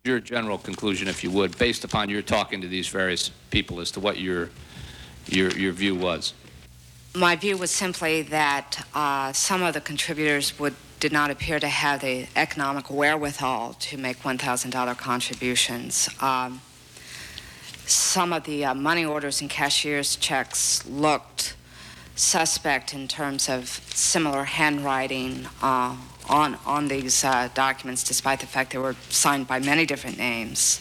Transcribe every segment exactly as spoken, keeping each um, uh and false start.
your general conclusion, if you would, based upon your talking to these various people as to what your, your, your view was. My view was simply that uh, some of the contributors would did not appear to have the economic wherewithal to make one thousand dollar contributions. Um, some of the uh, money orders and cashier's checks looked suspect in terms of similar handwriting uh, on, on these uh, documents, despite the fact they were signed by many different names.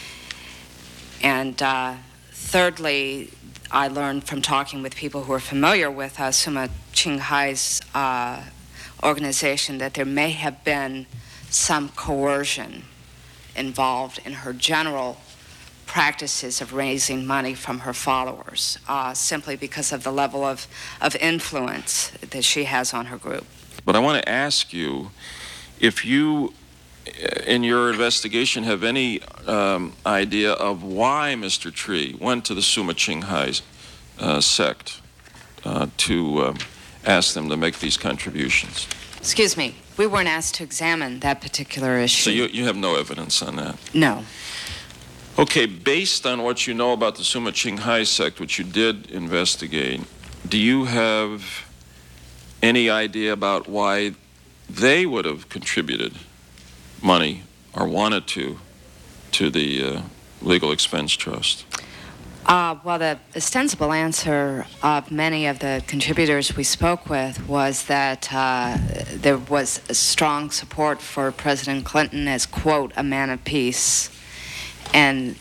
And uh, thirdly, I learned from talking with people who are familiar with uh, Suma Qinghai's uh, organization that there may have been some coercion involved in her general practices of raising money from her followers, uh, simply because of the level of, of influence that she has on her group. But I want to ask you if you, in your investigation, have any um, idea of why Mister Tree went to the Suma Qinghai uh, sect uh, to um, ask them to make these contributions? Excuse me, we weren't asked to examine that particular issue. So you, you have no evidence on that? No. Okay, based on what you know about the Suma Qinghai sect, which you did investigate, do you have any idea about why they would have contributed money or wanted to to the uh, Legal Expense Trust? Uh, well, the ostensible answer of many of the contributors we spoke with was that uh, there was a strong support for President Clinton as, quote, a man of peace, and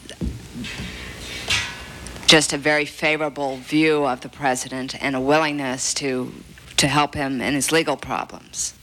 just a very favorable view of the president and a willingness to, to help him in his legal problems.